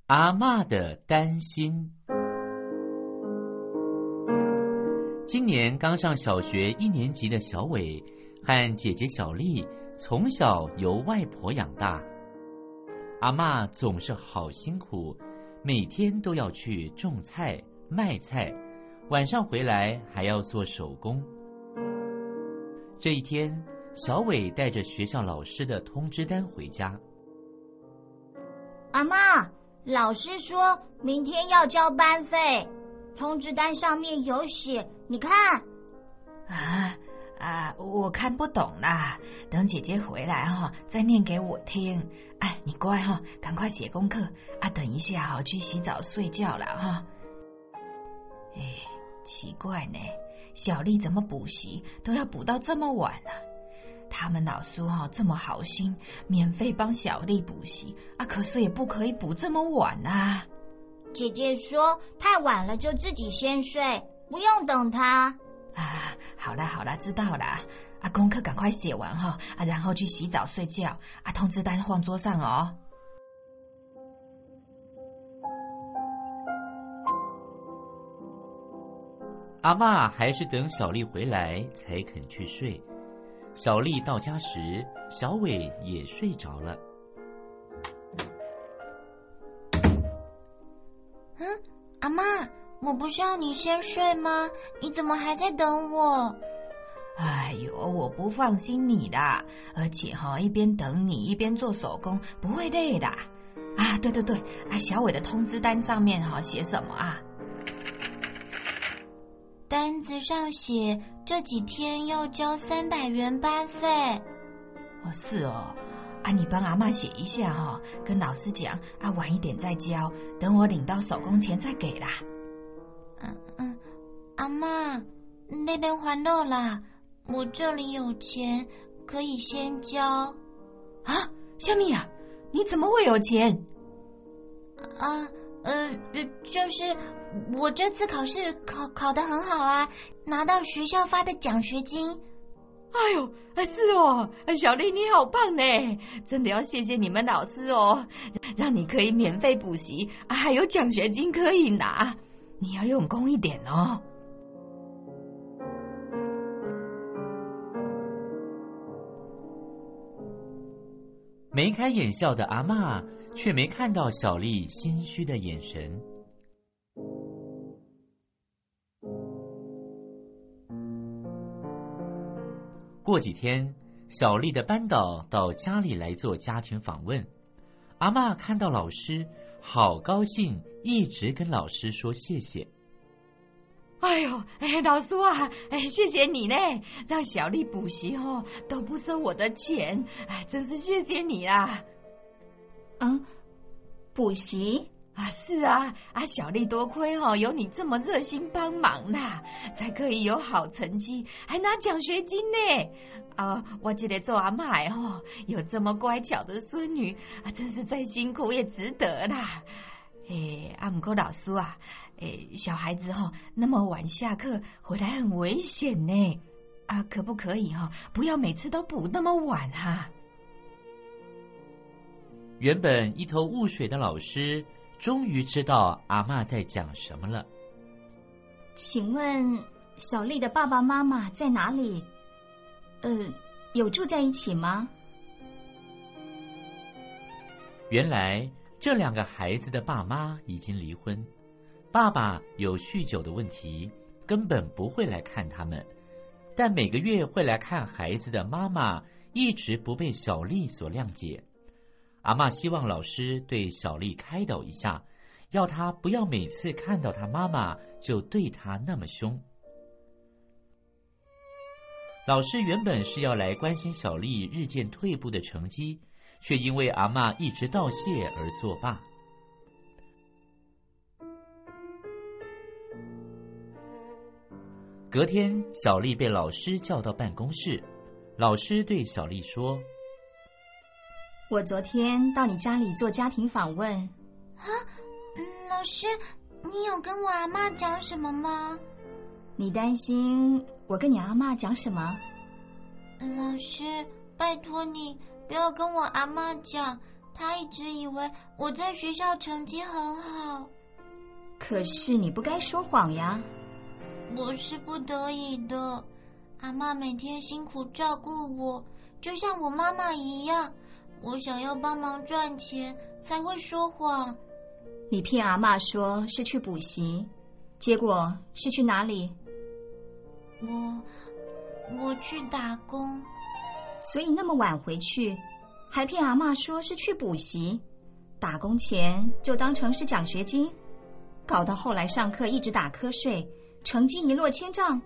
阿嬷的担心。今年刚上小学1年级的小伟和姐姐小丽从小由外婆养大，阿嬷总是好辛苦，每天都要去种菜卖菜，晚上回来还要做手工。这一天，小伟带着学校老师的通知单回家。 阿嬷，老师说明天要交班费，通知单上面有写，你看。 我看不懂啦，等姐姐回来再念给我听。哎，你乖赶快写功课等一下去洗澡睡觉了奇怪呢，小丽怎么补习都要补到这么晚啊？他们老师这么好心，免费帮小丽补习可是也不可以补这么晚啊。 姐姐说太晚了就自己先睡，不用等她。 好啦，知道啦。功课赶快写完然后去洗澡睡觉通知单放桌上哦。 阿嬷还是等小丽回来才肯去睡。小丽到家时，小伟也睡着了。 阿嬷，我不是要你先睡吗？你怎么还在等我？ 哎呦，我不放心你的，而且一边等你一边做手工，不会累的。对，小伟的通知单上面写什么啊？ 单子上写这几天要交300元班费。 是哦，你帮阿嬷写一下跟老师讲晚一点再交，等我领到手工钱再给啦。 阿嬷，那边还漏啦，我这里有钱，可以先交。 小米啊，你怎么会有钱？ 就是我这次考试考得很好啊，拿到学校发的奖学金。 哎呦，是哦，小丽你好棒呢，真的要谢谢你们老师哦，让你可以免费补习还有奖学金可以拿，你要用功一点哦。 眉开眼笑的阿嬷却没看到小丽心虚的眼神。过几天，小丽的班导到家里来做家庭访问，阿嬷看到老师好高兴，一直跟老师说谢谢。 哎呦，老师谢谢你呢，让小丽补习都不收我的钱，真是谢谢你啦。 补习？ 是啊，小丽多亏有你这么热心帮忙啦，才可以有好成绩，还拿奖学金呢。我这个做阿嬷有这么乖巧的孙女真是再辛苦也值得啦。不过老师小孩子那么晚下课回来很危险呢，可不可以不要每次都补那么晚原本一头雾水的老师终于知道阿嬷在讲什么了。 请问小丽的爸爸妈妈在哪里？有住在一起吗？ 原来这2个孩子的爸妈已经离婚，爸爸有酗酒的问题，根本不会来看他们，但每个月会来看孩子的妈妈一直不被小丽所谅解。阿嬷希望老师对小丽开导一下，要她不要每次看到她妈妈就对她那么凶。老师原本是要来关心小丽日渐退步的成绩，却因为阿嬷一直道谢而作罢。隔天，小丽被老师叫到办公室，老师对小丽说： 我昨天到你家里做家庭访问。 老师，你有跟我阿嬷讲什么吗？ 你担心我跟你阿嬷讲什么？ 老师，拜托你不要跟我阿嬷讲， 他一直以为我在学校成绩很好。 可是你不该说谎呀。 我是不得已的，阿嬷每天辛苦照顾我，就像我妈妈一样。我想要帮忙赚钱，才会说谎。 你骗阿嬷说是去补习，结果是去哪里？ 我去打工。 所以那么晚回去，还骗阿嬷说是去补习，打工钱就当成是奖学金，搞到后来上课一直打瞌睡，成绩一落千丈。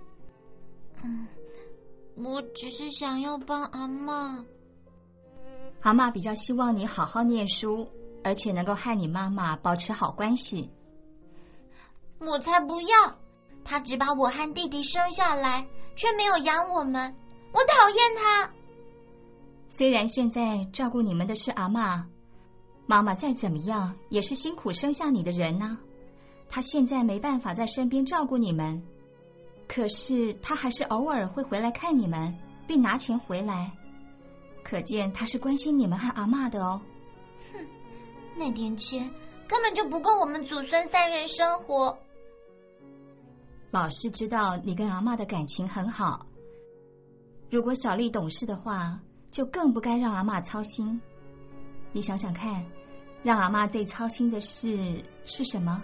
我只是想要帮阿嬷。 阿嬷比较希望你好好念书，而且能够和你妈妈保持好关系。 我才不要！她只把我和弟弟生下来，却没有养我们，我讨厌她。 虽然现在照顾你们的是阿嬷，妈妈再怎么样也是辛苦生下你的人啊。她现在没办法在身边照顾你们，可是她还是偶尔会回来看你们，并拿钱回来，可见她是关心你们和阿嬷的哦。 哼，那点钱根本就不够我们祖孙3人生活。 老师知道你跟阿嬷的感情很好，如果小丽懂事的话，就更不该让阿嬷操心。你想想看，让阿嬷最操心的事是什么？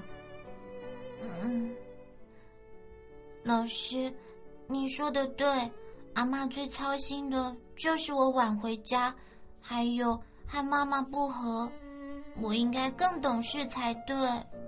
老师，你说的对，阿嬷最操心的就是我晚回家，还有和妈妈不和。我应该更懂事才对。